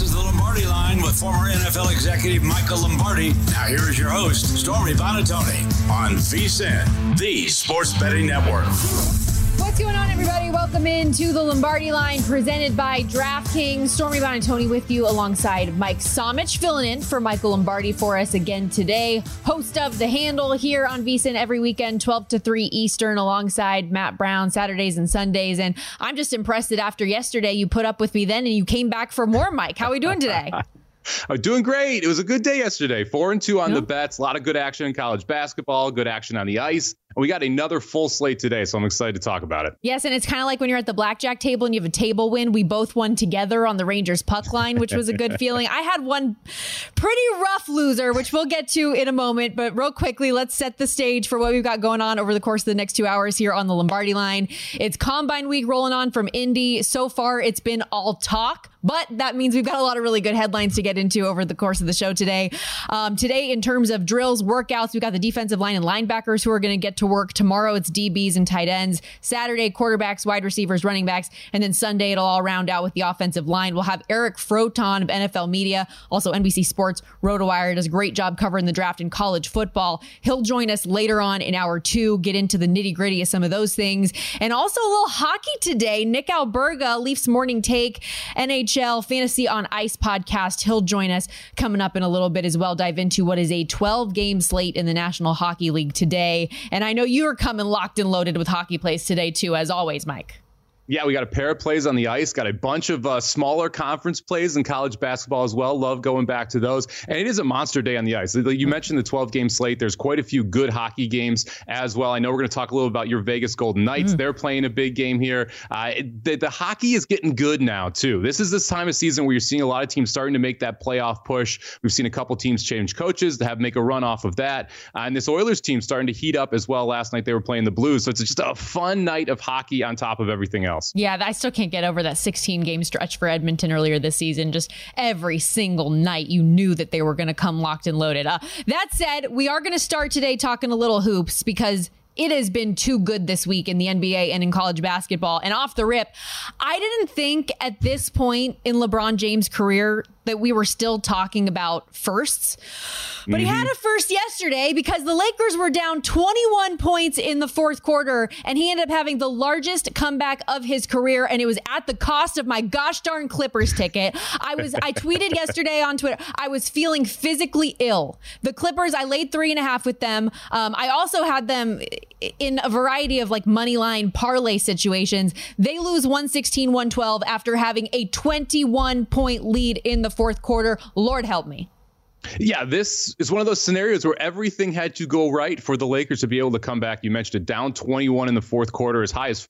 is the Lombardi Line with former NFL executive Michael Lombardi. Now here is your host, Stormy Buonantony, on VSiN, the Sports Betting Network. What's going on, everybody? Welcome into the Lombardi Line presented by DraftKings. Stormy Buonantony with you alongside Mike Somich, filling in for Michael Lombardi for us again today. Host of The Handle here on VSiN every weekend, 12 to 3 Eastern, alongside Matt Brown, Saturdays and Sundays. And I'm just impressed that after yesterday, you put up with me then and you came back for more, Mike. How are we doing today? I'm doing great. It was a good day yesterday. 4-2 on the bets. A lot of good action in college basketball, good action on the ice. And we got another full slate today, so I'm excited to talk about it. Yes, and it's kind of like when you're at the blackjack table and you have a table win. We both won together on the Rangers puck line, which was a good feeling. I had one pretty rough loser, which we'll get to in a moment. But real quickly, let's set the stage for what we've got going on over the course of the next 2 hours here on the Lombardi Line. It's Combine Week rolling on from Indy. So far, it's been all talk. But that means we've got a lot of really good headlines to get into over the course of the show today. Today, in terms of drills, workouts, we've got the defensive line and linebackers who are going to get to work. Tomorrow, it's DBs and tight ends. Saturday, quarterbacks, wide receivers, running backs. And then Sunday, it'll all round out with the offensive line. We'll have Eric Froton of NFL Media, also NBC Sports, RotoWire, does a great job covering the draft in college football. He'll join us later on in hour 2, get into the nitty gritty of some of those things. And also a little hockey today. Nick Alberga, Leafs Morning Take, NHL Fantasy on Ice podcast. He'll join us coming up in a little bit as well. Dive into what is a 12-game slate in the National Hockey League today. And I know you're coming locked and loaded with hockey plays today, too, as always, Mike. Yeah, we got a pair of plays on the ice, got a bunch of smaller conference plays in college basketball as well. Love going back to those. And it is a monster day on the ice. You mentioned the 12-game slate. There's quite a few good hockey games as well. I know we're going to talk a little about your Vegas Golden Knights. They're playing a big game here. The hockey is getting good now, too. This is this time of season where you're seeing a lot of teams starting to make that playoff push. We've seen a couple teams change coaches to make a run off of that. And this Oilers team starting to heat up as well. Last night they were playing the Blues. So it's just a fun night of hockey on top of everything else. Yeah, I still can't get over that 16-game stretch for Edmonton earlier this season. Just every single night, you knew that they were going to come locked and loaded. That said, we are going to start today talking a little hoops because it has been too good this week in the NBA and in college basketball. And off the rip, I didn't think at this point in LeBron James' career that we were still talking about firsts. But he had a first yesterday because the Lakers were down 21 points in the fourth quarter, and he ended up having the largest comeback of his career, and it was at the cost of my gosh darn Clippers ticket. I tweeted yesterday on Twitter, I was feeling physically ill. The Clippers, I laid 3.5 with them. I also had them in a variety of like money line parlay situations. They lose 116-112 after having a 21-point lead in the fourth quarter. Lord help me. Yeah, this is one of those scenarios where everything had to go right for the Lakers to be able to come back. You mentioned it, down 21 in the fourth quarter, as high as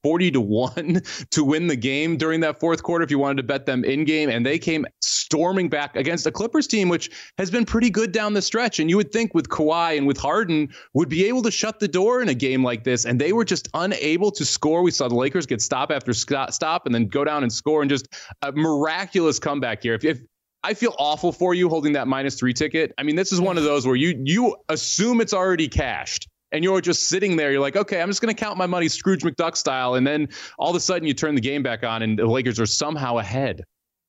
40-1 to win the game during that fourth quarter if you wanted to bet them in game. And they came storming back against a Clippers team, which has been pretty good down the stretch. And you would think with Kawhi and with Harden would be able to shut the door in a game like this. And they were just unable to score. We saw the Lakers get stop after stop and then go down and score, and just a miraculous comeback here. If I feel awful for you holding that -3 ticket. I mean, this is one of those where you assume it's already cashed and you're just sitting there. You're like, okay, I'm just going to count my money Scrooge McDuck style. And then all of a sudden you turn the game back on and the Lakers are somehow ahead.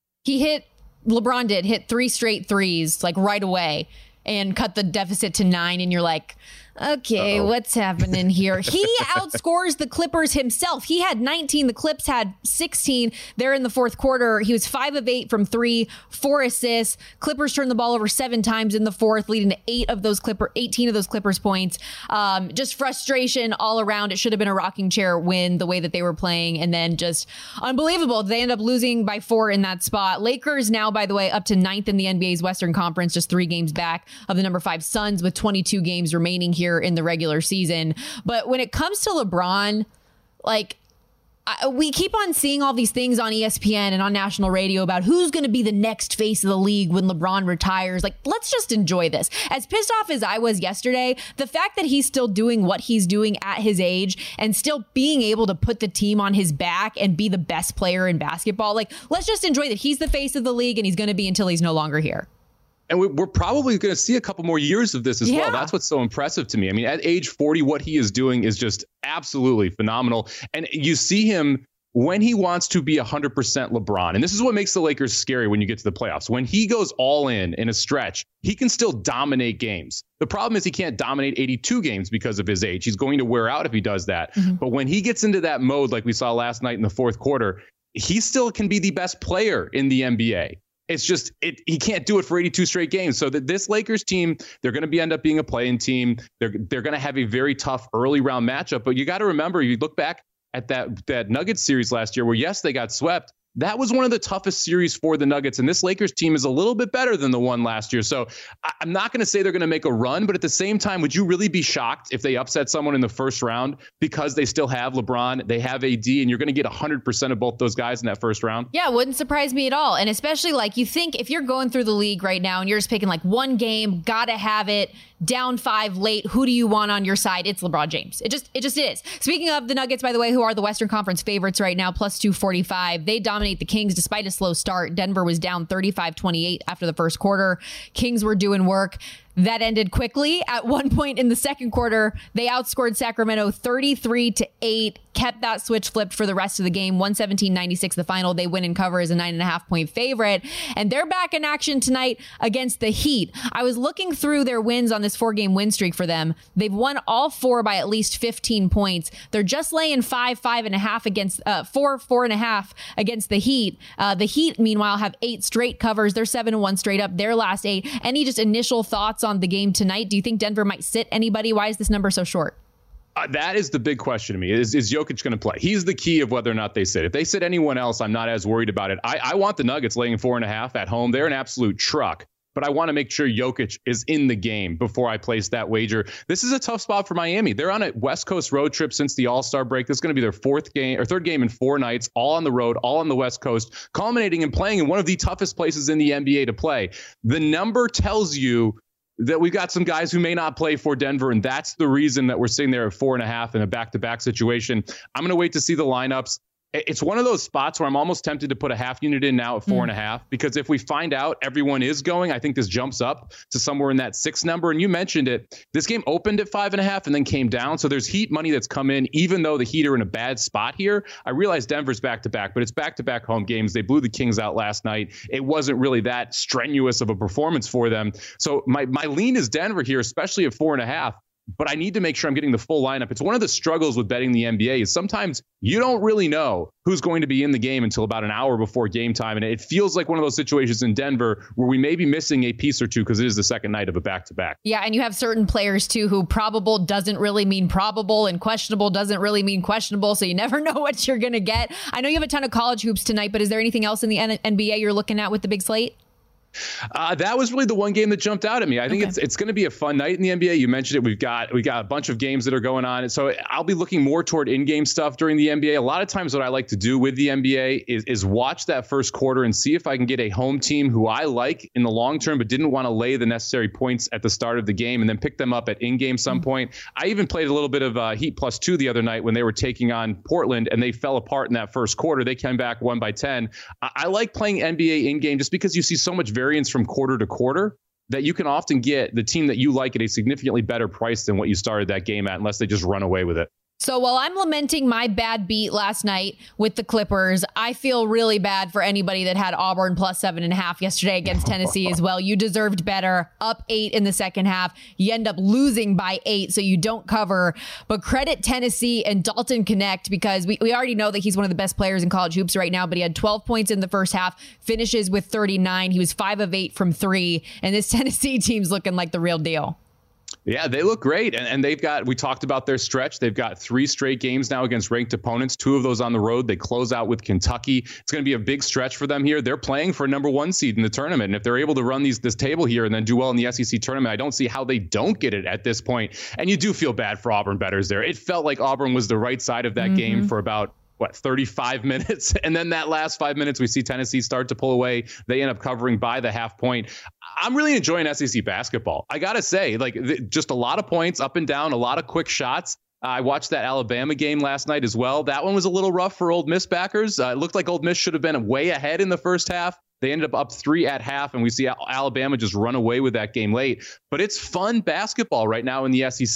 LeBron hit 3 straight threes like right away and cut the deficit to 9. And you're like, okay, what's happening here? He outscores the Clippers himself. He had 19. The Clips had 16 there in the fourth quarter. He was 5 of 8 from 3, 4 assists. Clippers turned the ball over 7 times in the fourth, leading to 18 of those Clippers points. Just frustration all around. It should have been a rocking chair win the way that they were playing. And then just unbelievable. They end up losing by 4 in that spot. Lakers now, by the way, up to 9th in the NBA's Western Conference, just 3 games back of the number 5 Suns with 22 games remaining here in the regular season. But when it comes to LeBron, like, we keep on seeing all these things on ESPN and on national radio about who's going to be the next face of the league when LeBron retires. Like, let's just enjoy this. As pissed off as I was yesterday, the fact that he's still doing what he's doing at his age and still being able to put the team on his back and be the best player in basketball, like, let's just enjoy that he's the face of the league and he's going to be until he's no longer here. And we're probably going to see a couple more years of this as well. That's what's so impressive to me. I mean, at age 40, what he is doing is just absolutely phenomenal. And you see him when he wants to be 100% LeBron. And this is what makes the Lakers scary when you get to the playoffs. When he goes all in a stretch, he can still dominate games. The problem is he can't dominate 82 games because of his age. He's going to wear out if he does that. Mm-hmm. But when he gets into that mode, like we saw last night in the fourth quarter, he still can be the best player in the NBA. It's just he can't do it for 82 straight games. So that this Lakers team, they're going to end up being a play-in team. They're going to have a very tough early round matchup. But you got to remember, you look back at that Nuggets series last year where, yes, they got swept. That was one of the toughest series for the Nuggets. And this Lakers team is a little bit better than the one last year. So I'm not going to say they're going to make a run, but at the same time, would you really be shocked if they upset someone in the first round because they still have LeBron, they have AD, and you're going to get 100% of both those guys in that first round? Yeah, it wouldn't surprise me at all. And especially like you think if you're going through the league right now and you're just picking like one game, got to have it, down 5 late, who do you want on your side? It's LeBron James. It just is. Speaking of the Nuggets, by the way, who are the Western Conference favorites right now, plus 245. They dominate the Kings despite a slow start. Denver was down 35-28 after the first quarter. Kings were doing work. That ended quickly. At one point in the second quarter, they outscored Sacramento 33-8, kept that switch flipped for the rest of the game. 117-96 the final. They win and cover as a 9.5-point favorite. And they're back in action tonight against the Heat. I was looking through their wins on this 4-game win streak for them. They've won all 4 by at least 15 points. They're just laying 5.5 against 4.5 against the Heat. The Heat, meanwhile, have 8 straight covers. They're 7-1 straight up their last 8. Any just initial thoughts on the game tonight? Do you think Denver might sit anybody? Why is this number so short? That is the big question to me. Is Jokic going to play? He's the key of whether or not they sit. If they sit anyone else, I'm not as worried about it. I want the Nuggets laying 4.5 at home. They're an absolute truck. But I want to make sure Jokic is in the game before I place that wager. This is a tough spot for Miami. They're on a West Coast road trip since the All-Star break. This is going to be their third game in 4 nights, all on the road, all on the West Coast, culminating and playing in one of the toughest places in the NBA to play. The number tells you that we've got some guys who may not play for Denver, and that's the reason that we're sitting there at 4.5 in a back-to-back situation. I'm going to wait to see the lineups. It's one of those spots where I'm almost tempted to put a half unit in now at 4.5, because if we find out everyone is going, I think this jumps up to somewhere in that 6 number. And you mentioned it. This game opened at 5.5 and then came down. So there's Heat money that's come in, even though the Heat are in a bad spot here. I realize Denver's back-to-back, but it's back-to-back home games. They blew the Kings out last night. It wasn't really that strenuous of a performance for them. So my lean is Denver here, especially at 4.5. But I need to make sure I'm getting the full lineup. It's one of the struggles with betting the NBA is sometimes you don't really know who's going to be in the game until about an hour before game time. And it feels like one of those situations in Denver where we may be missing a piece or two because it is the second night of a back-to-back. Yeah, and you have certain players, too, who probable doesn't really mean probable and questionable doesn't really mean questionable. So you never know what you're going to get. I know you have a ton of college hoops tonight, but is there anything else in the NBA you're looking at with the big slate? That was really the one game that jumped out at me. I think it's going to be a fun night in the NBA. You mentioned it. We got a bunch of games that are going on. So I'll be looking more toward in-game stuff during the NBA. A lot of times what I like to do with the NBA is watch that first quarter and see if I can get a home team who I like in the long term, but didn't want to lay the necessary points at the start of the game and then pick them up at in-game some point. I even played a little bit of Heat +2 the other night when they were taking on Portland and they fell apart in that first quarter. They came back 1 by 10. I like playing NBA in-game just because you see so much variance from quarter to quarter that you can often get the team that you like at a significantly better price than what you started that game at, unless they just run away with it. So while I'm lamenting my bad beat last night with the Clippers, I feel really bad for anybody that had Auburn +7.5 yesterday against Tennessee as well. You deserved better. Up 8 in the second half. You end up losing by 8, so you don't cover. But credit Tennessee and Dalton Knecht, because we already know that he's one of the best players in college hoops right now, but he had 12 points in the first half, finishes with 39. He was 5 of 8 from 3, and this Tennessee team's looking like the real deal. Yeah, they look great. And we talked about their stretch. They've got 3 straight games now against ranked opponents, 2 of those on the road. They close out with Kentucky. It's going to be a big stretch for them here. They're playing for a number 1 seed in the tournament. And if they're able to run this table here and then do well in the SEC tournament, I don't see how they don't get it at this point. And you do feel bad for Auburn bettors there. It felt like Auburn was the right side of that game for about 35 minutes. And then that last 5 minutes, we see Tennessee start to pull away. They end up covering by the half point. I'm really enjoying SEC basketball. I got to say, just a lot of points up and down, a lot of quick shots. I watched that Alabama game last night as well. That one was a little rough for Ole Miss backers. It looked like Ole Miss should have been way ahead in the first half. They ended up 3 at half, and we see Alabama just run away with that game late. But it's fun basketball right now in the SEC.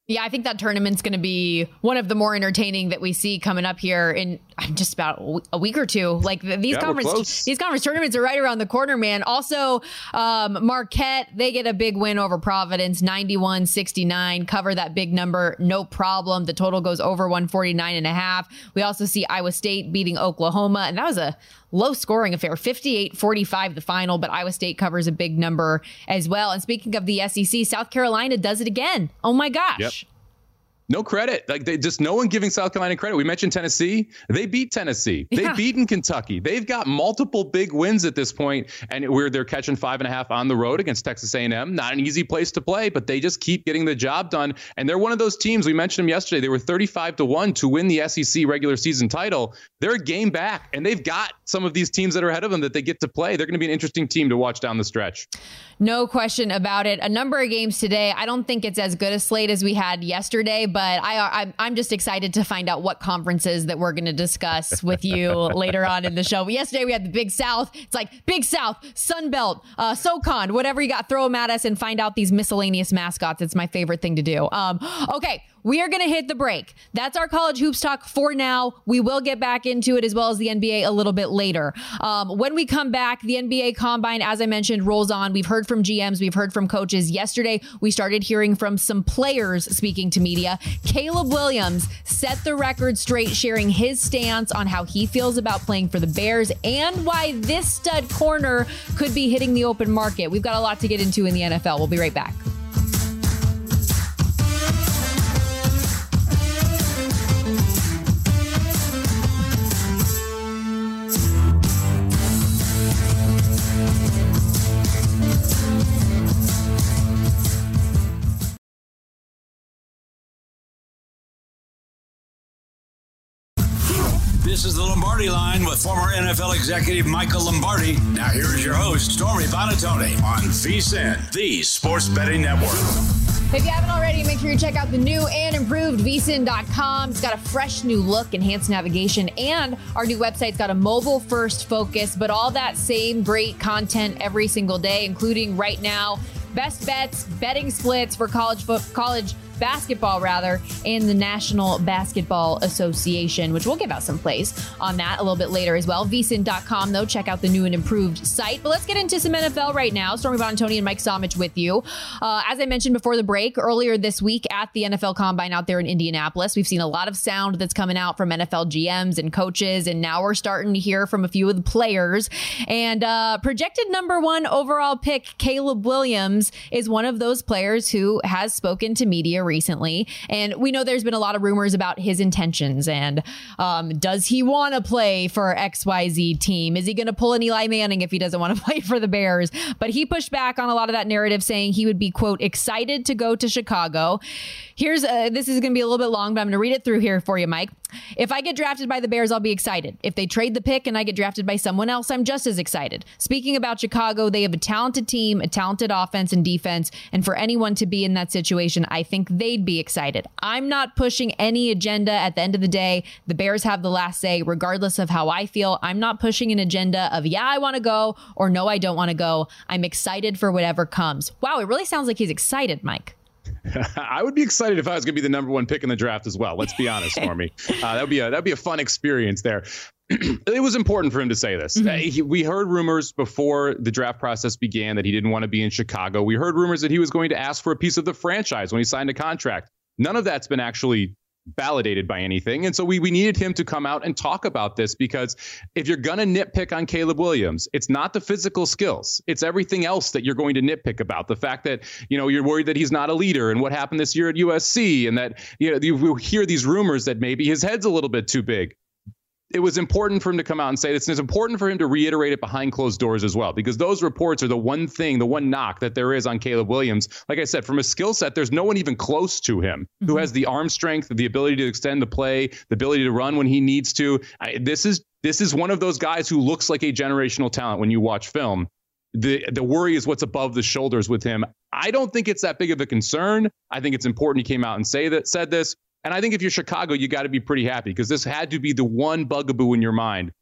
Yeah, I think that tournament's going to be one of the more entertaining that we see coming up here in just about a week or two. Like these conference tournaments are right around the corner, man. Also, Marquette, they get a big win over Providence, 91-69. Cover that big number, no problem. The total goes over 149.5. We also see Iowa State beating Oklahoma, and that was a low scoring affair, 58-45 the final, but Iowa State covers a big number as well. And speaking of the SEC, South Carolina does it again. Oh my gosh. Yep. No credit. Like no one giving South Carolina credit. We mentioned Tennessee. They beat Tennessee. They've beaten Kentucky. They've got multiple big wins at this point, and where they're catching 5.5 on the road against Texas A&M. Not an easy place to play, but they just keep getting the job done. And they're one of those teams. We mentioned them yesterday. They were 35-1 to win the SEC regular season title. They're a game back, and they've got some of these teams that are ahead of them that they get to play. They're going to be an interesting team to watch down the stretch. No question about it. A number of games today. I don't think it's as good a slate as we had yesterday, but I'm just excited to find out what conferences that we're going to discuss with you later on in the show. But yesterday we had the Big South. It's like Big South, Sun Belt, SoCon, whatever you got, throw them at us and find out these miscellaneous mascots. It's my favorite thing to do. Okay. We are going to hit the break. That's our college hoops talk for now. We will get back into it as well as the NBA a little bit later. When we come back, the NBA Combine, as I mentioned, rolls on. We've heard from GMs. We've heard from coaches. Yesterday, we started hearing from some players speaking to media. Caleb Williams set the record straight, sharing his stance on how he feels about playing for the Bears and why this stud corner could be hitting the open market. We've got a lot to get into in the NFL. We'll be right back. This is the Lombardi Line with former NFL executive Michael Lombardi. Now here is your host, Stormy Buonantony on VSiN, the sports betting network. If you haven't already, make sure you check out the new and improved vsin.com. It's got a fresh new look, enhanced navigation, and our new website's got a mobile-first focus, but all that same great content every single day, including right now, best bets, betting splits for college basketball, and the National Basketball Association, which we'll give out some plays on that a little bit later as well. VSiN.com, though, check out the new and improved site. But let's get into some NFL right now. Stormy Buonantony and Mike Somich with you. As I mentioned before the break, earlier this week at the NFL Combine out there in Indianapolis, we've seen a lot of sound that's coming out from NFL GMs and coaches, and now we're starting to hear from a few of the players. And projected number 1 overall pick, Caleb Williams, is one of those players who has spoken to media recently, and we know there's been a lot of rumors about his intentions and does he want to play for XYZ team? Is he going to pull an Eli Manning if he doesn't want to play for the Bears? But he pushed back on a lot of that narrative, saying he would be, quote, excited to go to Chicago. Here's this is going to be a little bit long, but I'm going to read it through here for you, Mike. If I get drafted by the Bears, I'll be excited. If they trade the pick and I get drafted by someone else, I'm just as excited. Speaking about Chicago, they have a talented team, a talented offense and defense, and for anyone to be in that situation, I think they'd be excited. I'm not pushing any agenda. At the end of the day, the Bears have the last say, regardless of how I feel. I'm not pushing an agenda of, yeah, I want to go, or no, I don't want to go. I'm excited for whatever comes. Wow, it really sounds like he's excited, Mike. I would be excited if I was going to be the number 1 pick in the draft as well. Let's be honest, Stormy. That'd be a fun experience there. It was important for him to say this. Mm-hmm. We heard rumors before the draft process began that he didn't want to be in Chicago. We heard rumors that he was going to ask for a piece of the franchise when he signed a contract. None of that's been actually validated by anything. And so we needed him to come out and talk about this, because if you're going to nitpick on Caleb Williams, it's not the physical skills. It's everything else that you're going to nitpick about. The fact that, you're worried that he's not a leader and what happened this year at USC, and that, you hear these rumors that maybe his head's a little bit too big. It was important for him to come out and say this, and it's important for him to reiterate it behind closed doors as well, because those reports are the one knock that there is on Caleb Williams. Like I said, from a skill set, there's no one even close to him who has the arm strength, the ability to extend the play, the ability to run when he needs to. This is one of those guys who looks like a generational talent when you watch film. The worry is what's above the shoulders with him. I don't think it's that big of a concern. I think it's important he came out and said this. And I think if you're Chicago, you got to be pretty happy, because this had to be the one bugaboo in your mind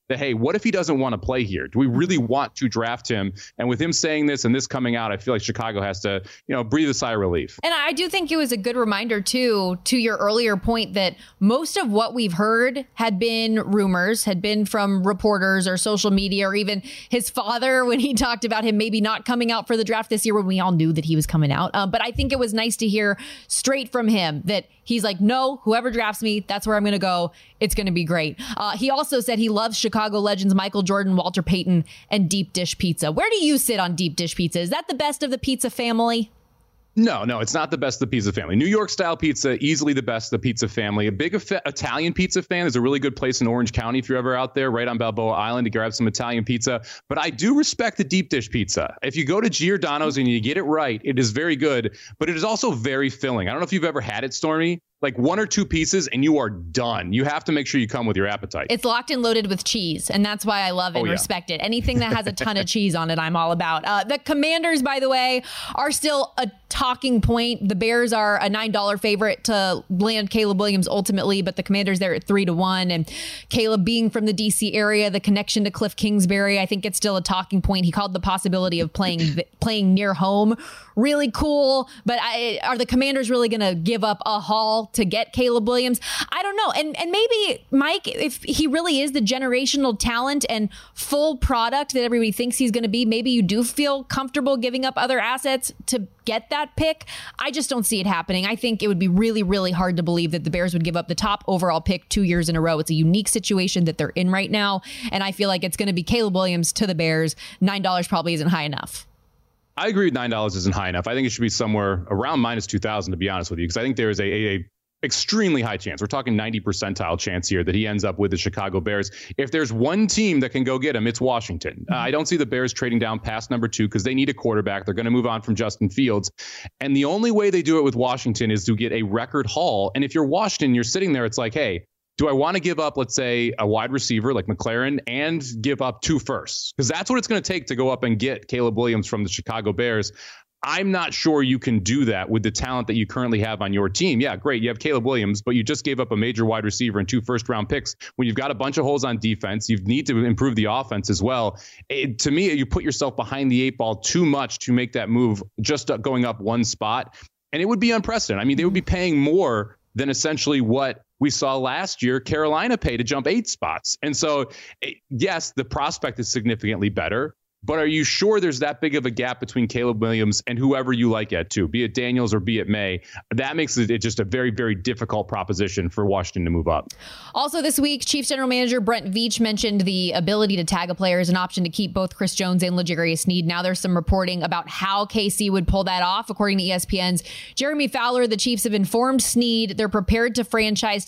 that, hey, what if he doesn't want to play here? Do we really want to draft him? And with him saying this and this coming out, I feel like Chicago has to, breathe a sigh of relief. And I do think it was a good reminder, too, to your earlier point that most of what we've heard had been rumors, had been from reporters or social media, or even his father when he talked about him maybe not coming out for the draft this year when we all knew that he was coming out. But I think it was nice to hear straight from him that he's like, no, whoever drafts me, that's where I'm going to go. It's going to be great. He also said he loves Chicago legends Michael Jordan, Walter Payton, and deep dish pizza. Where do you sit on deep dish pizza? Is that the best of the pizza family? No, it's not the best of the pizza family. New York style pizza, easily the best of the pizza family. A big Italian pizza fan. There's a really good place in Orange County if you're ever out there, right on Balboa Island, to grab some Italian pizza. But I do respect the deep dish pizza. If you go to Giordano's and you get it right, it is very good, but it is also very filling. I don't know if you've ever had it, Stormy. Like 1 or 2 pieces and you are done. You have to make sure you come with your appetite. It's locked and loaded with cheese, and that's why I love it and respect it. Anything that has a ton of cheese on it, I'm all about. The Commanders, by the way, are still a talking point. The Bears are a $9 favorite to land Caleb Williams ultimately, but the Commanders there at 3-1. And Caleb being from the DC area, the connection to Cliff Kingsbury, I think it's still a talking point. He called the possibility of playing near home really cool, but are the Commanders really going to give up a haul to get Caleb Williams? I don't know. And maybe, Mike, if he really is the generational talent and full product that everybody thinks he's going to be, maybe you do feel comfortable giving up other assets to get that pick. I just don't see it happening. I think it would be really, really hard to believe that the Bears would give up the top overall pick 2 years in a row. It's a unique situation that they're in right now, and I feel like it's going to be Caleb Williams to the Bears. $9 probably isn't high enough. I agree with $9 isn't high enough. I think it should be somewhere around minus 2,000, to be honest with you, because I think there is a extremely high chance. We're talking 90 percentile chance here that he ends up with the Chicago Bears. If there's one team that can go get him, it's Washington. I don't see the Bears trading down past number 2 because they need a quarterback. They're going to move on from Justin Fields. And the only way they do it with Washington is to get a record haul. And if you're Washington, you're sitting there, it's like, hey, do I want to give up, let's say, a wide receiver like McLaren and give up 2 firsts? Because that's what it's going to take to go up and get Caleb Williams from the Chicago Bears. I'm not sure you can do that with the talent that you currently have on your team. Yeah, great. You have Caleb Williams, but you just gave up a major wide receiver and 2 first-round picks when you've got a bunch of holes on defense. You need to improve the offense as well. To me, you put yourself behind the 8 ball too much to make that move just going up 1 spot. And it would be unprecedented. I mean, they would be paying more than essentially what we saw last year Carolina pay to jump 8 spots. And so, yes, the prospect is significantly better. But are you sure there's that big of a gap between Caleb Williams and whoever you like at 2, be it Daniels or be it May? That makes it just a very, very difficult proposition for Washington to move up. Also this week, Chiefs general manager Brent Veach mentioned the ability to tag a player as an option to keep both Chris Jones and L'Jarius Sneed. Now there's some reporting about how KC would pull that off. According to ESPN's Jeremy Fowler, the Chiefs have informed Sneed they're prepared to franchise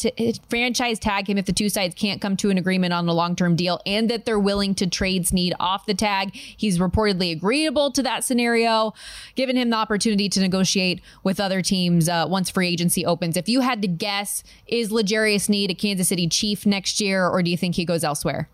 tag him if the 2 sides can't come to an agreement on a long-term deal, and that they're willing to trade Sneed off the tag. He's reportedly agreeable to that scenario, giving him the opportunity to negotiate with other teams once free agency opens. If you had to guess, is L'Jarius Sneed a Kansas City Chief next year, or do you think he goes elsewhere?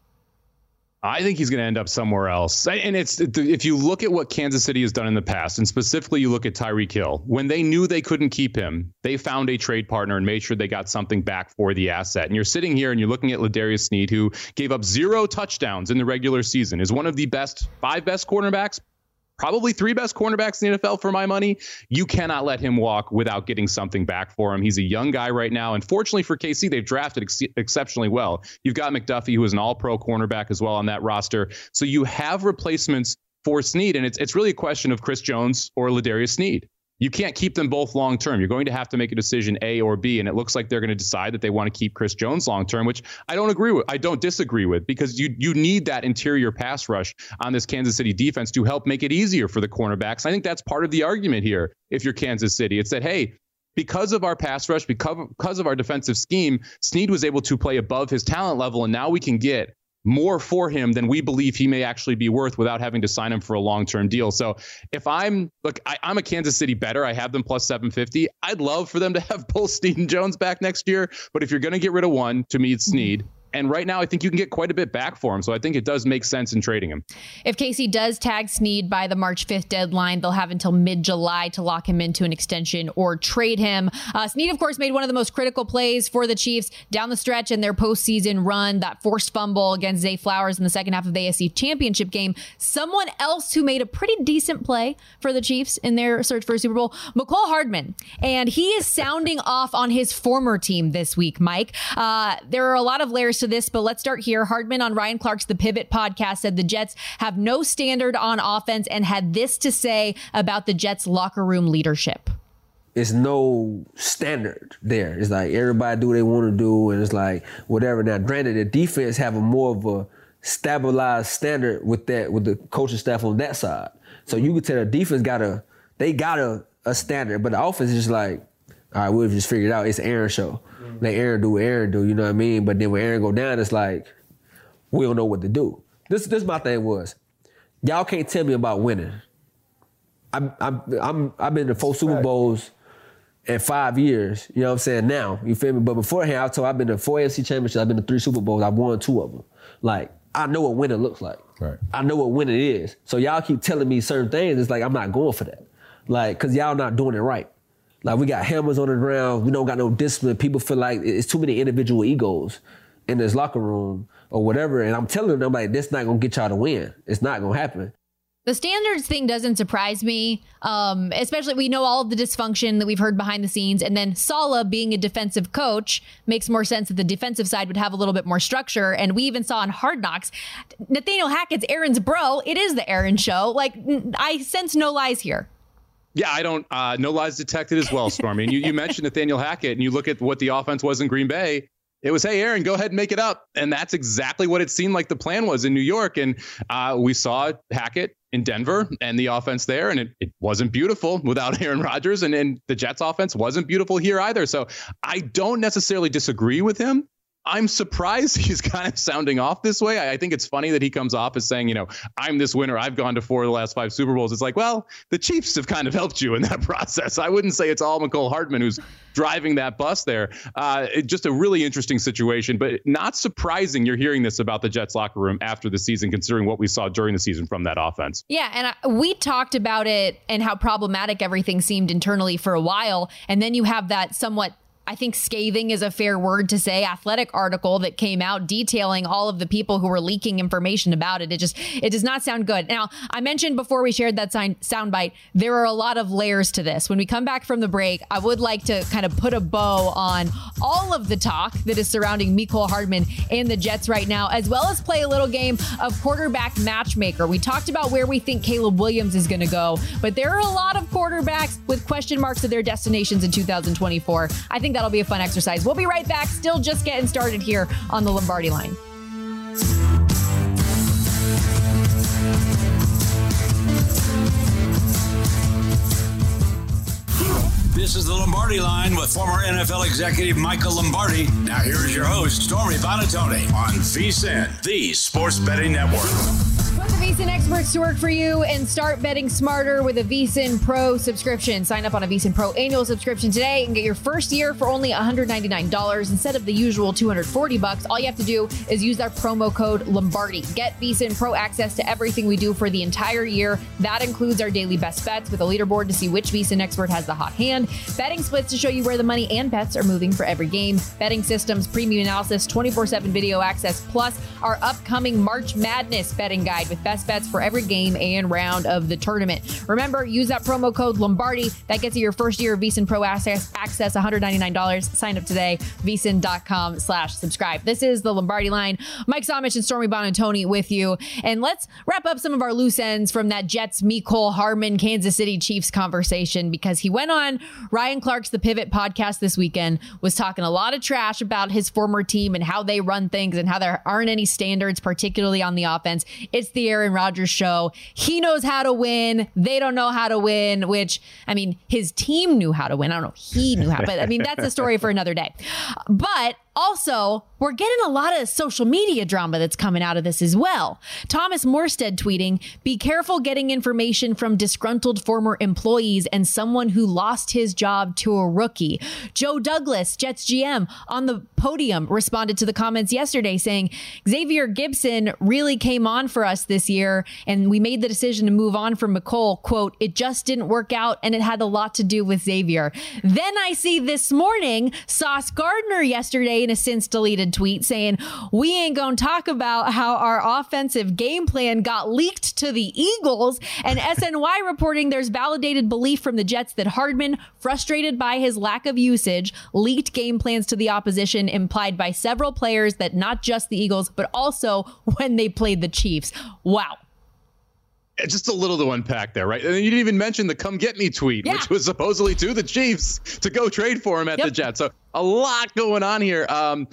I think he's going to end up somewhere else. And if you look at what Kansas City has done in the past, and specifically you look at Tyreek Hill, when they knew they couldn't keep him, they found a trade partner and made sure they got something back for the asset. And you're sitting here and you're looking at L'Jarius Sneed, who gave up 0 touchdowns in the regular season, is one of the 5 best cornerbacks, probably 3 best cornerbacks in the NFL for my money. You cannot let him walk without getting something back for him. He's a young guy right now. And fortunately for KC, they've drafted exceptionally well. You've got McDuffie, who is an all-pro cornerback as well on that roster. So you have replacements for Sneed. And it's really a question of Chris Jones or L'Jarius Sneed. You can't keep them both long term. You're going to have to make a decision A or B. And it looks like they're going to decide that they want to keep Chris Jones long term, which I don't agree with. I don't disagree with, because you need that interior pass rush on this Kansas City defense to help make it easier for the cornerbacks. I think that's part of the argument here. If you're Kansas City, it's that, hey, because of our pass rush, because of our defensive scheme, Sneed was able to play above his talent level. And now we can get more for him than we believe he may actually be worth without having to sign him for a long-term deal. So if I'm a Kansas City bettor, I have them plus 750. I'd love for them to have both Sneed and Jones back next year. But if you're going to get rid of one, to me, it's Sneed. And right now, I think you can get quite a bit back for him. So I think it does make sense in trading him. If KC does tag Snead by the March 5th deadline, they'll have until mid-July to lock him into an extension or trade him. Snead, of course, made one of the most critical plays for the Chiefs down the stretch in their postseason run, that forced fumble against Zay Flowers in the second half of the AFC Championship game. Someone else who made a pretty decent play for the Chiefs in their search for a Super Bowl, Mecole Hardman. And he is sounding off on his former team this week, Mike. There are a lot of layers to this, but let's start here. Hardman on Ryan Clark's The Pivot podcast said the Jets have no standard on offense and had this to say about the Jets locker room leadership. It's no standard there. It's like everybody do what they want to do, and it's like whatever. Now, granted, the defense have a more of a stabilized standard with the coaching staff on that side. So you could tell the defense got a standard, but the offense is just like, all right, we'll just figure it out. It's an Aaron show. Let Aaron do what Aaron do, you know what I mean? But then when Aaron go down, it's like, we don't know what to do. This my thing was, y'all can't tell me about winning. I've been to 4 Super Bowls in 5 years, you know what I'm saying, now, you feel me? But beforehand, I've been to 4 AFC championships, I've been to 3 Super Bowls, I've won 2 of them. Like, I know what winning looks like. Right. I know what winning is. So y'all keep telling me certain things, it's like, I'm not going for that. Like, cause y'all not doing it right. Like, we got hammers on the ground, we don't got no discipline, people feel like it's too many individual egos in this locker room or whatever, and I'm telling them, like, this not gonna get y'all to win. It's not gonna happen. The standards thing doesn't surprise me, especially we know all of the dysfunction that we've heard behind the scenes. And then Saleh being a defensive coach makes more sense that the defensive side would have a little bit more structure. And we even saw in Hard Knocks, Nathaniel Hackett's Aaron's bro. It is the Aaron show. Like, I sense no lies here. Yeah, I don't, no lies detected as well, Stormy. And you mentioned Nathaniel Hackett, and you look at what the offense was in Green Bay. It was, hey, Aaron, go ahead and make it up. And that's exactly what it seemed like the plan was in New York. And we saw Hackett in Denver and the offense there, and it wasn't beautiful without Aaron Rodgers, and the Jets offense wasn't beautiful here either. So I don't necessarily disagree with him. I'm surprised he's kind of sounding off this way. I think it's funny that he comes off as saying, I'm this winner. I've gone to 4 of the last 5 Super Bowls. It's like, well, the Chiefs have kind of helped you in that process. I wouldn't say it's all Mecole Hardman who's driving that bus there. Just a really interesting situation, but not surprising you're hearing this about the Jets locker room after the season, considering what we saw during the season from that offense. Yeah, and we talked about it and how problematic everything seemed internally for a while. And then you have that somewhat, I think scathing is a fair word to say, Athletic article that came out detailing all of the people who were leaking information about it. It does not sound good. Now, I mentioned before we shared that soundbite, there are a lot of layers to this. When we come back from the break, I would like to kind of put a bow on all of the talk that is surrounding Mecole Hardman and the Jets right now, as well as play a little game of quarterback matchmaker. We talked about where we think Caleb Williams is going to go, but there are a lot of quarterbacks with question marks of their destinations in 2024. I think that'll be a fun exercise. We'll be right back. Still just getting started here on the Lombardi Line. This is the Lombardi Line with former NFL executive Michael Lombardi. Now here is your host, Stormy Buonantony on VSiN, the Sports Betting Network. Put the VSiN experts to work for you and start betting smarter with a VSiN Pro subscription. Sign up on a VSiN Pro annual subscription today and get your first year for only $199 instead of the usual $240. All you have to do is use our promo code Lombardi. Get VSiN Pro access to everything we do for the entire year. That includes our daily best bets with a leaderboard to see which VSiN expert has the hot hand, betting splits to show you where the money and bets are moving for every game, betting systems, premium analysis, 24/7 video access, plus our upcoming March Madness betting guide with best bets for every game and round of the tournament. Remember, use that promo code Lombardi. That gets you your first year of VSiN Pro access, $199. Sign up today, VSiN.com/subscribe. This is the Lombardi Line. Mike Somich and Stormy Buonantony with you. And let's wrap up some of our loose ends from that Jets Mecole Hardman Kansas City Chiefs conversation, because he went on Ryan Clark's The Pivot podcast this weekend, was talking a lot of trash about his former team and how they run things and how there aren't any standards, particularly on the offense. It's the Aaron Rodgers show. He knows how to win. They don't know how to win, which, I mean, his team knew how to win. I don't know if he knew how, but I mean, that's a story for another day. But Also, we're getting a lot of social media drama that's coming out of this as well. Thomas Morstead tweeting, "Be careful getting information from disgruntled former employees and someone who lost his job to a rookie." Joe Douglas, Jets GM, on the podium responded to the comments yesterday saying, "Xavier Gipson really came on for us this year, and we made the decision to move on from Mecole. Quote, it just didn't work out, and it had a lot to do with Xavier." Then I see this morning, Sauce Gardner yesterday in a since deleted tweet saying, "We ain't gonna talk about how our offensive game plan got leaked to the Eagles," and SNY reporting there's validated belief from the Jets that Hardman, frustrated by his lack of usage, leaked game plans to the opposition implied by several players that not just the Eagles, but also when they played the Chiefs. Wow. Just a little to unpack there, right? And you didn't even mention the "come get me" tweet, which was supposedly to the Chiefs to go trade for him at the Jets. So a lot going on here.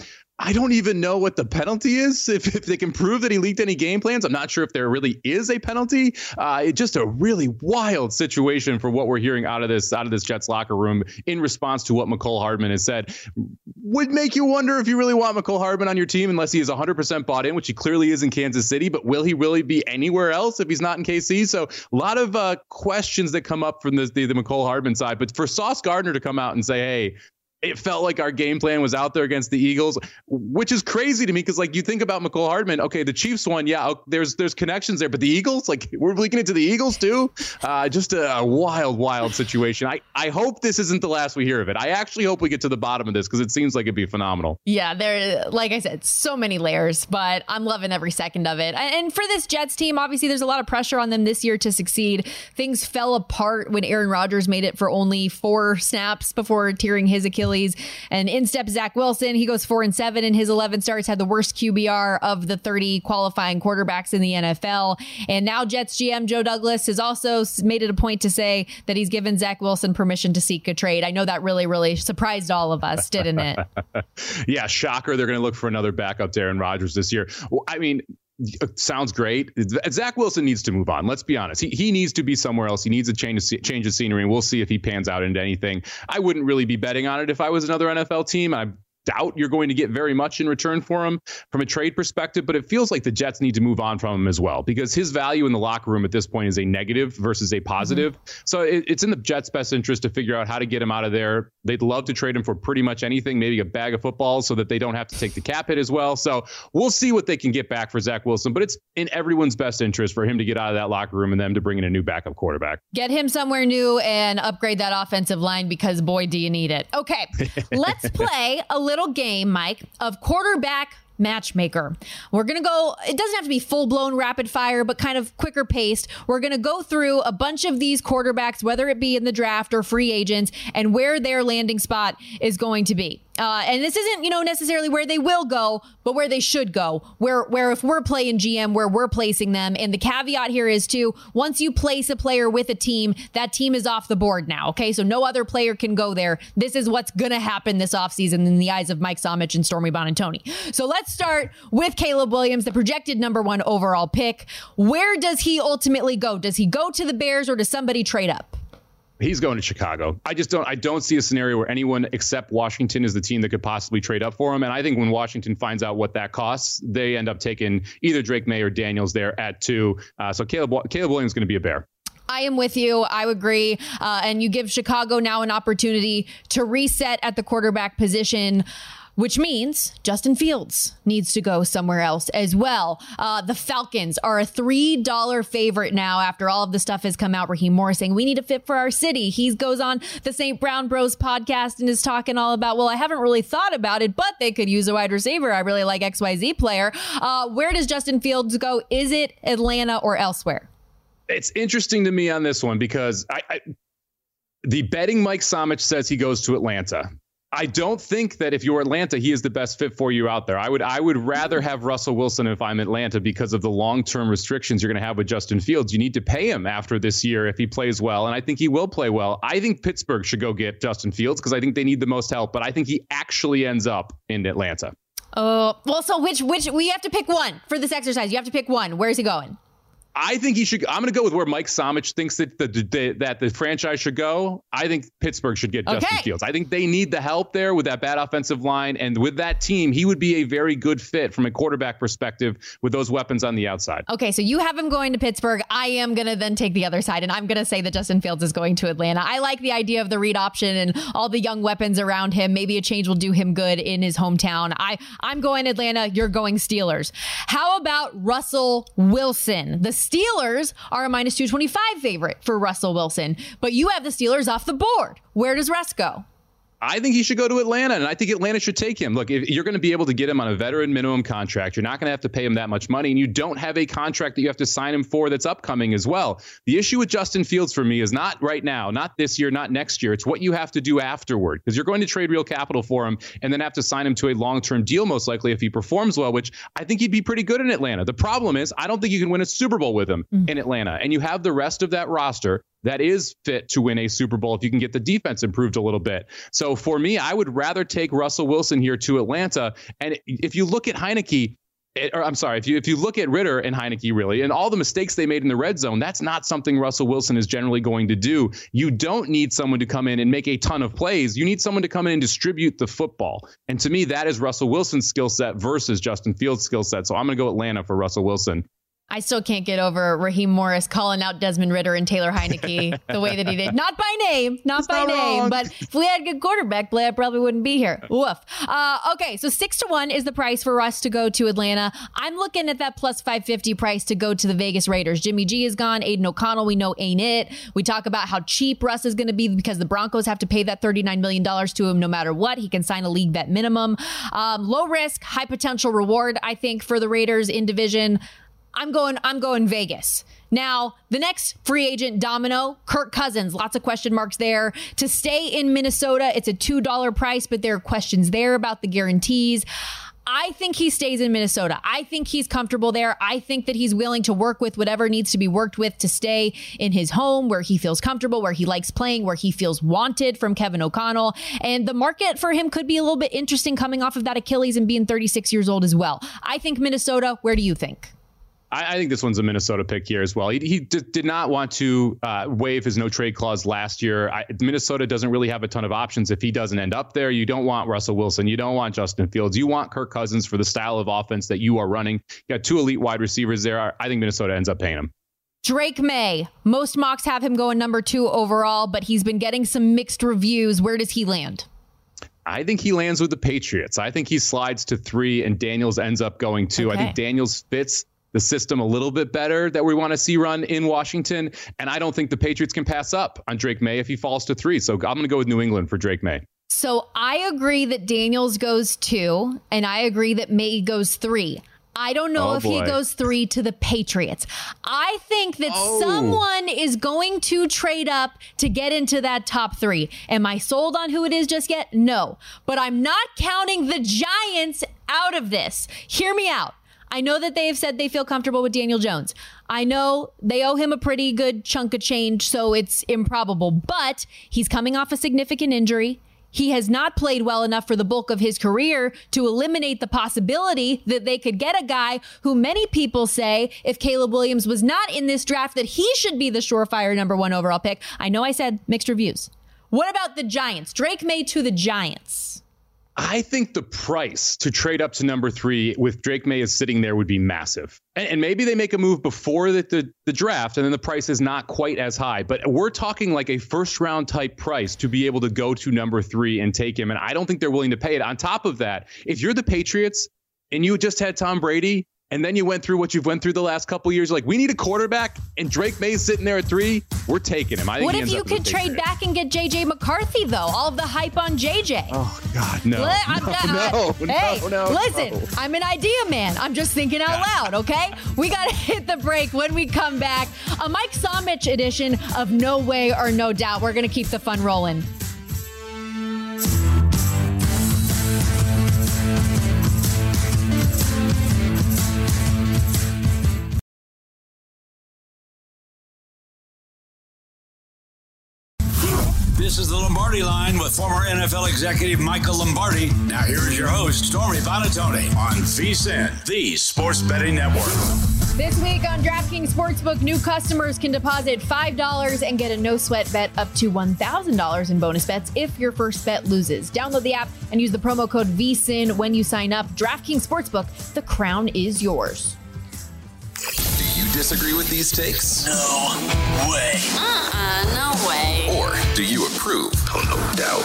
I don't even know what the penalty is. If they can prove that he leaked any game plans, I'm not sure if there really is a penalty. It's just a really wild situation for what we're hearing out of this Jets locker room in response to what Mecole Hardman has said. Would make you wonder if you really want Mecole Hardman on your team unless he is 100% bought in, which he clearly is in Kansas City. But will he really be anywhere else if he's not in KC? So a lot of questions that come up from the Mecole Hardman side. But for Sauce Gardner to come out and say, "Hey, it felt like our game plan was out there against the Eagles," which is crazy to me because, like, you think about Mecole Hardman. Okay, the Chiefs won. Yeah, there's connections there, but the Eagles, like, we're leaking into the Eagles too. Just a wild situation. I hope this isn't the last we hear of it. I actually hope we get to the bottom of this because it seems like it'd be phenomenal. Yeah, there, like I said, so many layers, but I'm loving every second of it. And for this Jets team, obviously, there's a lot of pressure on them this year to succeed. Things fell apart when Aaron Rodgers made it for only 4 snaps before tearing his Achilles. And in steps Zach Wilson. He goes 4-7 in his 11 starts, had the worst QBR of the 30 qualifying quarterbacks in the NFL. And now Jets GM Joe Douglas has also made it a point to say that he's given Zach Wilson permission to seek a trade. I know that really surprised all of us, didn't it? Yeah, shocker. They're going to look for another backup to Aaron Rodgers this year. Well, I mean, sounds great. Zach Wilson needs to move on. Let's be honest. He needs to be somewhere else. He needs a change of scenery, and we'll see if he pans out into anything. I wouldn't really be betting on it if I was another NFL team. I doubt you're going to get very much in return for him from a trade perspective, but it feels like the Jets need to move on from him as well because his value in the locker room at this point is a negative versus a positive. So it's in the Jets' best interest to figure out how to get him out of there. They'd love to trade him for pretty much anything, maybe a bag of footballs so that they don't have to take the cap hit as well. So we'll see what they can get back for Zach Wilson, but it's in everyone's best interest for him to get out of that locker room and them to bring in a new backup quarterback. Get him somewhere new and upgrade that offensive line because boy, do you need it. Okay, let's play a little game, Mike, of quarterback matchmaker. We're going to go, it doesn't have to be full-blown rapid fire, but kind of quicker paced. We're going to go through a bunch of these quarterbacks, whether it be in the draft or free agents, and where their landing spot is going to be. And this isn't, necessarily where they will go, but where they should go, where if we're playing GM, where we're placing them. And the caveat here is too, once you place a player with a team, that team is off the board now. Okay. So no other player can go there. This is what's going to happen this offseason in the eyes of Mike Somich and Stormy Buonantony. So let's start with Caleb Williams, the projected #1 overall pick. Where does he ultimately go? Does he go to the Bears or does somebody trade up? He's going to Chicago. I don't see a scenario where anyone except Washington is the team that could possibly trade up for him. And I think when Washington finds out what that costs, they end up taking either Drake May or Daniels there at 2. So Caleb Williams is going to be a Bear. I am with you. I agree. And you give Chicago now an opportunity to reset at the quarterback position, which means Justin Fields needs to go somewhere else as well. The Falcons are a $3 favorite now after all of the stuff has come out. Raheem Morris saying we need a fit for our city. He goes on the St. Brown Bros podcast and is talking all about, well, I haven't really thought about it, but they could use a wide receiver. I really like XYZ player. Where does Justin Fields go? Is it Atlanta or elsewhere? It's interesting to me on this one because the betting Mike Somich says he goes to Atlanta. I don't think that if you're Atlanta, he is the best fit for you out there. I would rather have Russell Wilson if I'm Atlanta because of the long-term restrictions you're going to have with Justin Fields. You need to pay him after this year if he plays well, and I think he will play well. I think Pittsburgh should go get Justin Fields because I think they need the most help, but I think he actually ends up in Atlanta. Well, so which we have to pick one for this exercise. You have to pick one. Where's he going? I think he should. I'm going to go with where Mike Somich thinks that the franchise should go. I think Pittsburgh should get Justin Fields. I think they need the help there with that bad offensive line. And with that team, he would be a very good fit from a quarterback perspective with those weapons on the outside. Okay, so you have him going to Pittsburgh. I am going to then take the other side, and I'm going to say that Justin Fields is going to Atlanta. I like the idea of the read option and all the young weapons around him. Maybe a change will do him good in his hometown. I'm going Atlanta. You're going Steelers. How about Russell Wilson? The Steelers are a minus 225 favorite for Russell Wilson, but you have the Steelers off the board. Where does Russ go? I think he should go to Atlanta, and I think Atlanta should take him. Look, if you're going to be able to get him on a veteran minimum contract, you're not going to have to pay him that much money, and you don't have a contract that you have to sign him for that's upcoming as well. The issue with Justin Fields for me is not right now, not this year, not next year. It's what you have to do afterward, because you're going to trade real capital for him and then have to sign him to a long-term deal, most likely, if he performs well, which I think he'd be pretty good in Atlanta. The problem is I don't think you can win a Super Bowl with him in Atlanta, and you have the rest of that roster that is fit to win a Super Bowl if you can get the defense improved a little bit. So for me, I would rather take Russell Wilson here to Atlanta. And if you look at Heineke, if you look at Ritter and Heineke, really, and all the mistakes they made in the red zone, that's not something Russell Wilson is generally going to do. You don't need someone to come in and make a ton of plays. You need someone to come in and distribute the football. And to me, that is Russell Wilson's skill set versus Justin Fields' skill set. So I'm going to go Atlanta for Russell Wilson. I still can't get over Raheem Morris calling out Desmond Ritter and Taylor Heineke the way that he did. Not by name, but if we had a good quarterback play, I probably wouldn't be here. Woof. Okay, so 6-1 is the price for Russ to go to Atlanta. I'm looking at that plus 550 price to go to the Vegas Raiders. Jimmy G is gone. Aiden O'Connell, we know, ain't it. We talk about how cheap Russ is going to be because the Broncos have to pay that $39 million to him no matter what. He can sign a league vet minimum. Low risk, high potential reward, I think, for the Raiders in division. I'm going Vegas. Now, the next free agent domino, Kirk Cousins, lots of question marks there. To stay in Minnesota, it's a $2 price, but there are questions there about the guarantees. I think he stays in Minnesota. I think he's comfortable there. I think that he's willing to work with whatever needs to be worked with to stay in his home where he feels comfortable, where he likes playing, where he feels wanted from Kevin O'Connell. And the market for him could be a little bit interesting coming off of that Achilles and being 36 years old as well. I think Minnesota. Where do you think? I think this one's a Minnesota pick here as well. He did not want to waive his no trade clause last year. Minnesota doesn't really have a ton of options if he doesn't end up there. You don't want Russell Wilson. You don't want Justin Fields. You want Kirk Cousins for the style of offense that you are running. You got two elite wide receivers there. I think Minnesota ends up paying him. Drake May. Most mocks have him going number 2 overall, but he's been getting some mixed reviews. Where does he land? I think he lands with the Patriots. I think he slides to 3 and Daniels ends up going 2. Okay. I think Daniels fits the system a little bit better that we want to see run in Washington. And I don't think the Patriots can pass up on Drake May if he falls to 3. So I'm going to go with New England for Drake May. So I agree that Daniels goes 2 and I agree that May goes 3. I don't know if he goes 3 to the Patriots. I think that someone is going to trade up to get into that top 3. Am I sold on who it is just yet? No. But I'm not counting the Giants out of this. Hear me out. I know that they have said they feel comfortable with Daniel Jones. I know they owe him a pretty good chunk of change, so it's improbable. But he's coming off a significant injury. He has not played well enough for the bulk of his career to eliminate the possibility that they could get a guy who many people say, if Caleb Williams was not in this draft, that he should be the surefire number 1 overall pick. I know I said mixed reviews. What about the Giants? Drake May to the Giants. I think the price to trade up to number 3 with Drake May is sitting there would be massive. And maybe they make a move before the draft and then the price is not quite as high. But we're talking like a first round type price to be able to go to number 3 and take him. And I don't think they're willing to pay it. On top of that, if you're the Patriots and you just had Tom Brady and then you went through what you've went through the last couple of years, like we need a quarterback and Drake May's sitting there at 3, we're taking him. I think what if you could trade back and get JJ McCarthy though? All of the hype on JJ. Oh God, no. Listen, I'm an idea man. I'm just thinking out loud, okay? We got to hit the break. When we come back, a Mike Somich edition of No Way or No Doubt. We're going to keep the fun rolling. This is the Lombardi Line with former NFL executive Michael Lombardi. Now here is your host, Stormy Buonantony on VSiN, the Sports Betting Network. This week on DraftKings Sportsbook, new customers can deposit $5 and get a no-sweat bet up to $1,000 in bonus bets if your first bet loses. Download the app and use the promo code VSiN when you sign up. DraftKings Sportsbook, the crown is yours. Do you disagree with these takes? No way. No way. Or do you approve? Oh, no doubt.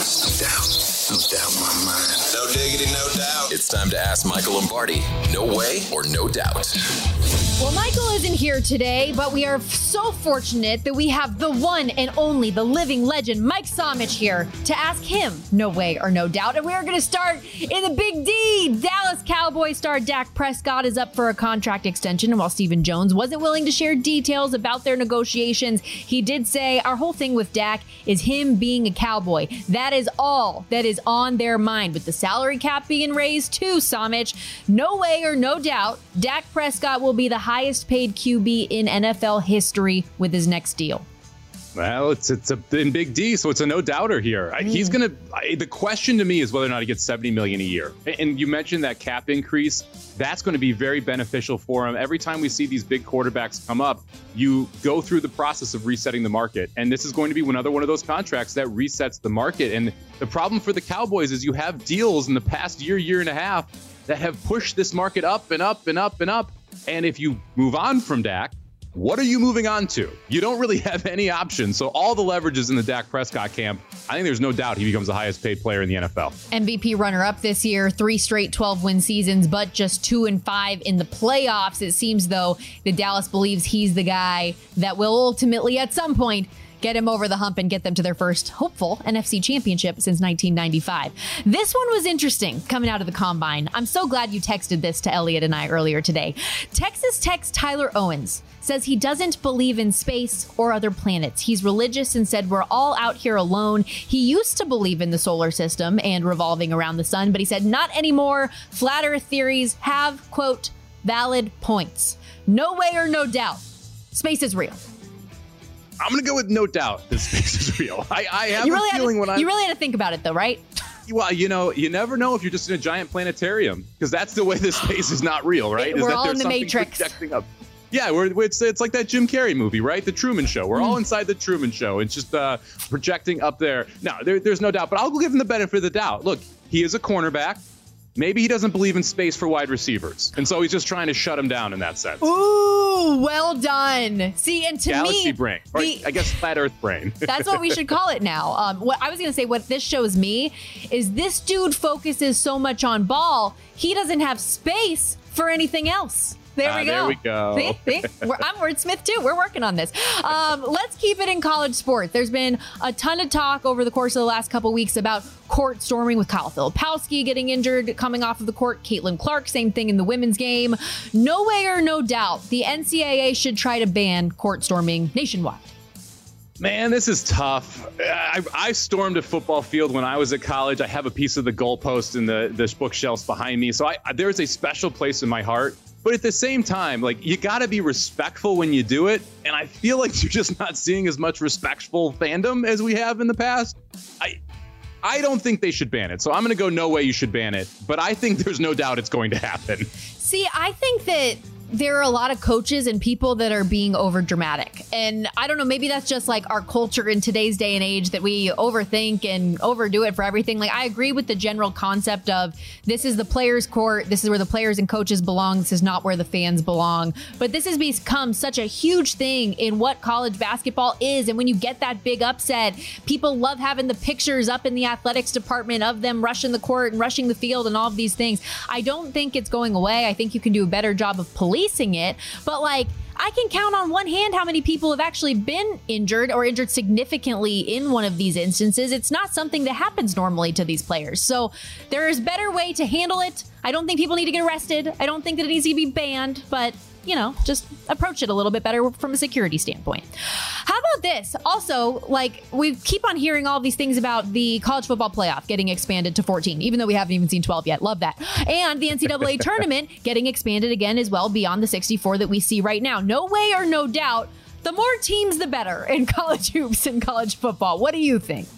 No doubt in my mind. No diggity, no doubt. It's time to ask Michael Lombardi. No way or no doubt. Well, Michael isn't here today, but we are so fortunate that we have the one and only, the living legend, Mike Somich here to ask him no way or no doubt. And we are going to start in the Big D. Dallas Cowboys star Dak Prescott is up for a contract extension. And while Stephen Jones wasn't willing to share details about their negotiations, he did say our whole thing with Dak is him being a Cowboy. That is all that is on their mind. With the salary cap being raised too, Somich, no way or no doubt, Dak Prescott will be the highest paid QB in NFL history with his next deal. Well, it's in Big D, so it's a no doubter here. He's gonna. The question to me is whether or not he gets $70 million a year. And you mentioned that cap increase. That's going to be very beneficial for him. Every time we see these big quarterbacks come up, you go through the process of resetting the market, and this is going to be another one of those contracts that resets the market. And the problem for the Cowboys is you have deals in the past year and a half that have pushed this market up and up and up and up. And if you move on from Dak, what are you moving on to? You don't really have any options. So all the leverage is in the Dak Prescott camp. I think there's no doubt he becomes the highest paid player in the NFL. MVP runner-up this year, 3 straight 12-win seasons, but just 2-5 in the playoffs. It seems, though, that Dallas believes he's the guy that will ultimately, at some point, get him over the hump and get them to their first hopeful NFC championship since 1995. This one was interesting coming out of the combine. I'm so glad you texted this to Elliot and I earlier today. Texas Tech's Tyler Owens says he doesn't believe in space or other planets. He's religious and said we're all out here alone. He used to believe in the solar system and revolving around the sun, but he said not anymore. Flat Earth theories have, quote, valid points. No way or no doubt, space is real. I'm going to go with no doubt that space is real. I have a feeling when you really had to think about it, though, right? Well, you know, you never know if you're just in a giant planetarium, because that's the way this space is not real, right? We're all in the Matrix. Up. Yeah, it's like that Jim Carrey movie, right? The Truman Show. We're all inside the Truman Show. It's just projecting up there. No, there's no doubt, but I'll give him the benefit of the doubt. Look, he is a cornerback. Maybe he doesn't believe in space for wide receivers. And so he's just trying to shut him down in that sense. Ooh, well done. See, and to Galaxy me, brain. Or I guess flat Earth brain. That's what we should call it now. What I was going to say, what this shows me is this dude focuses so much on ball, he doesn't have space for anything else. There we go. There we go. See? I'm wordsmith too. We're working on this. Let's keep it in college sports. There's been a ton of talk over the course of the last couple weeks about court storming with Kyle Filipowski getting injured coming off of the court. Caitlin Clark, same thing in the women's game. No way or no doubt, the NCAA should try to ban court storming nationwide. Man, this is tough. I stormed a football field when I was at college. I have a piece of the goalpost in the bookshelves behind me. So there's a special place in my heart. But at the same time, like, you got to be respectful when you do it. And I feel like you're just not seeing as much respectful fandom as we have in the past. I don't think they should ban it. So I'm going to go no way you should ban it. But I think there's no doubt it's going to happen. See, I think that there are a lot of coaches and people that are being over dramatic. And I don't know, maybe that's just like our culture in today's day and age that we overthink and overdo it for everything. Like, I agree with the general concept of this is the players' court. This is where the players and coaches belong. This is not where the fans belong. But this has become such a huge thing in what college basketball is. And when you get that big upset, people love having the pictures up in the athletics department of them rushing the court and rushing the field and all of these things. I don't think it's going away. I think you can do a better job of policing it, but like, I can count on one hand how many people have actually been injured or injured significantly in one of these instances. It's not something that happens normally to these players. So there is a better way to handle it. I don't think people need to get arrested. I don't think that it needs to be banned, but you know, just approach it a little bit better from a security standpoint. How about this? Also, like, we keep on hearing all these things about the college football playoff getting expanded to 14, even though we haven't even seen 12 yet. Love that. And the NCAA tournament getting expanded again as well beyond the 64 that we see right now. No way or no doubt, the more teams, the better in college hoops and college football. What do you think?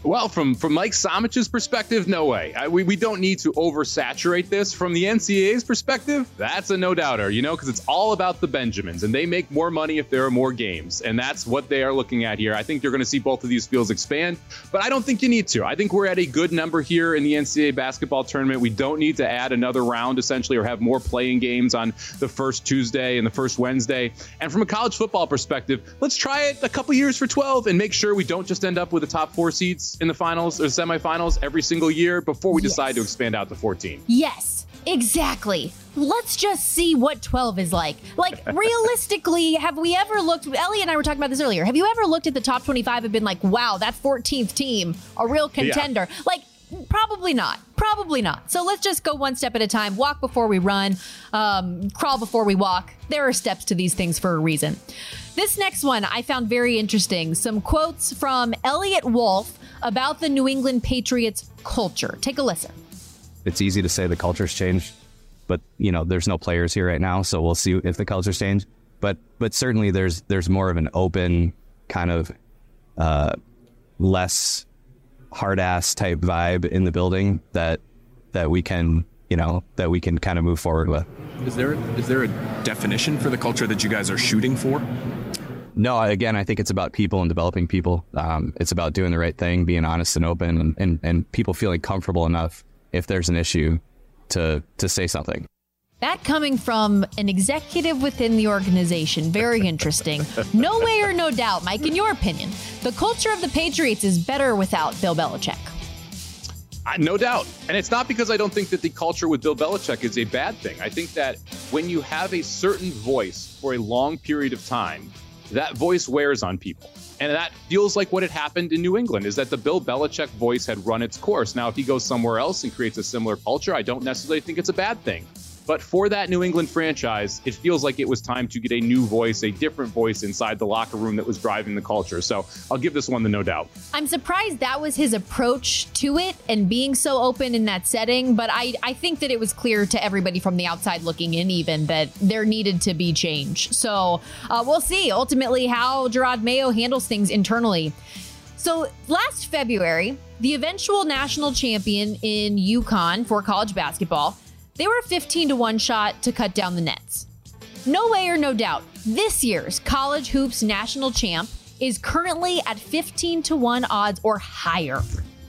Well, from Mike Somich's perspective, no way. We don't need to oversaturate this. From the NCAA's perspective, that's a no-doubter, because it's all about the Benjamins, and they make more money if there are more games, and that's what they are looking at here. I think you're going to see both of these fields expand, but I don't think you need to. I think we're at a good number here in the NCAA basketball tournament. We don't need to add another round, essentially, or have more playing games on the first Tuesday and the first Wednesday. And from a college football perspective, let's try it a couple years for 12 and make sure we don't just end up with the top 4 seeds in the finals or semifinals every single year before we decide to expand out to 14. Yes, exactly. Let's just see what 12 is like. Like, realistically, have we ever looked, Ellie and I were talking about this earlier, have you ever looked at the top 25 and been like, wow, that 14th team, a real contender? Yeah. Like, probably not. Probably not. So let's just go one step at a time. Walk before we run. Crawl before we walk. There are steps to these things for a reason. This next one I found very interesting. Some quotes from Elliot Wolf about the New England Patriots culture. Take a listen. It's easy to say the culture's changed, but there's no players here right now, so we'll see if the culture's changed. But certainly there's more of an open kind of less hard ass type vibe in the building that we can kind of move forward with. Is there a definition for the culture that you guys are shooting for? No, again, I think it's about people and developing people. It's about doing the right thing, being honest and open, and people feeling comfortable enough if there's an issue to say something. That coming from an executive within the organization. Very interesting. No way or no doubt, Mike, in your opinion, the culture of the Patriots is better without Bill Belichick. No doubt. And it's not because I don't think that the culture with Bill Belichick is a bad thing. I think that when you have a certain voice for a long period of time, that voice wears on people. And that feels like what had happened in New England, is that the Bill Belichick voice had run its course. Now, if he goes somewhere else and creates a similar culture, I don't necessarily think it's a bad thing. But for that New England franchise, it feels like it was time to get a new voice, a different voice inside the locker room that was driving the culture. So I'll give this one the no doubt. I'm surprised that was his approach to it and being so open in that setting. But I think that it was clear to everybody from the outside looking in even that there needed to be change. So we'll see ultimately how Gerard Mayo handles things internally. So last February, the eventual national champion in UConn for college basketball, they were a 15-1 shot to cut down the nets. No way or no doubt, this year's college hoops national champ is currently at 15-1 odds or higher.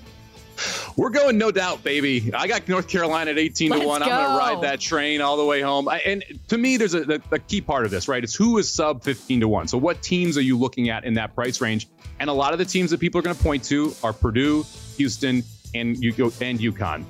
We're going no doubt, baby. I got North Carolina at 18-1. I'm going to ride that train all the way home. And to me, there's a key part of this, right? It's who is sub 15-1. So what teams are you looking at in that price range? And a lot of the teams that people are going to point to are Purdue, Houston, and UConn.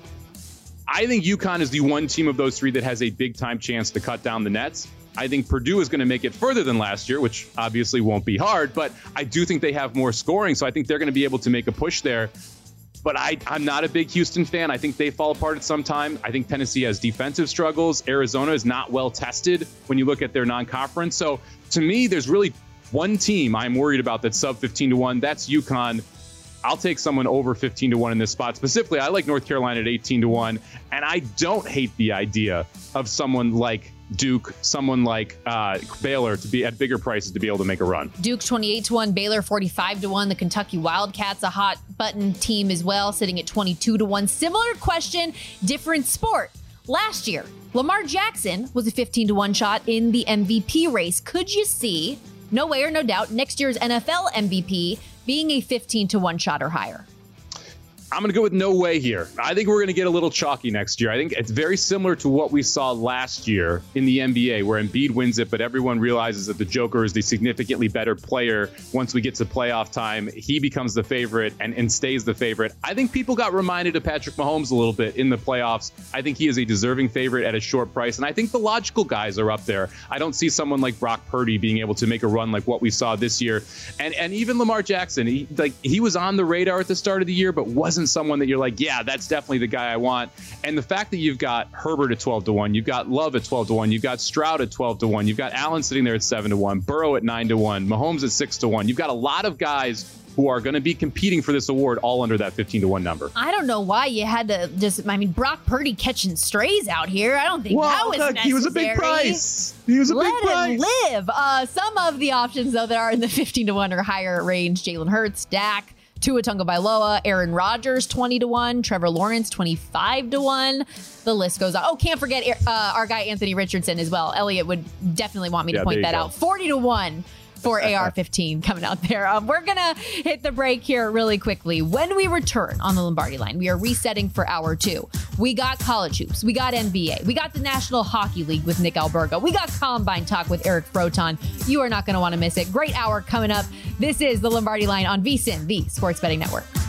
I think UConn is the one team of those three that has a big-time chance to cut down the nets. I think Purdue is going to make it further than last year, which obviously won't be hard, but I do think they have more scoring, so I think they're going to be able to make a push there. But I'm not a big Houston fan. I think they fall apart at some time. I think Tennessee has defensive struggles. Arizona is not well tested when you look at their non-conference. So to me, there's really one team I'm worried about that's sub 15-1. That's UConn. I'll take someone over 15-1 in this spot. Specifically, I like North Carolina at 18-1, and I don't hate the idea of someone like Duke, someone like Baylor to be at bigger prices to be able to make a run. Duke 28-1, Baylor 45-1. The Kentucky Wildcats, a hot button team as well, sitting at 22-1. Similar question, different sport. Last year, Lamar Jackson was a 15-1 shot in the MVP race. Could you see, no way or no doubt, next year's NFL MVP being a 15-1 shot or higher? I'm going to go with no way here. I think we're going to get a little chalky next year. I think it's very similar to what we saw last year in the NBA, where Embiid wins it, but everyone realizes that the Joker is the significantly better player. Once we get to playoff time, he becomes the favorite and stays the favorite. I think people got reminded of Patrick Mahomes a little bit in the playoffs. I think he is a deserving favorite at a short price, and I think the logical guys are up there. I don't see someone like Brock Purdy being able to make a run like what we saw this year. And even Lamar Jackson, he was on the radar at the start of the year, but wasn't someone that you're like, yeah, that's definitely the guy I want. And the fact that you've got Herbert at 12-1, you've got Love at 12-1, you've got Stroud at 12-1, you've got Allen sitting there at 7-1, Burrow at 9-1, Mahomes at 6-1. You've got a lot of guys who are going to be competing for this award all under that 15-1 number. I don't know why you had to Brock Purdy catching strays out here. I don't think that was necessary. He was a big price. He was a big price. Let him live. Some of the options, though, that are in the 15-1 or higher range, Jalen Hurts, Dak, Tua Tagovailoa, Aaron Rodgers 20-1, Trevor Lawrence 25-1. The list goes on. Oh, can't forget our guy Anthony Richardson as well. Elliot would definitely want me to point that out. 40-1 for AR-15 coming out there. We're going to hit the break here really quickly. When we return on the Lombardi Line, we are resetting for hour 2. We got college hoops. We got NBA. We got the National Hockey League with Nick Alberga. We got Combine Talk with Eric Froton. You are not going to want to miss it. Great hour coming up. This is the Lombardi Line on VSiN, the Sports Betting Network.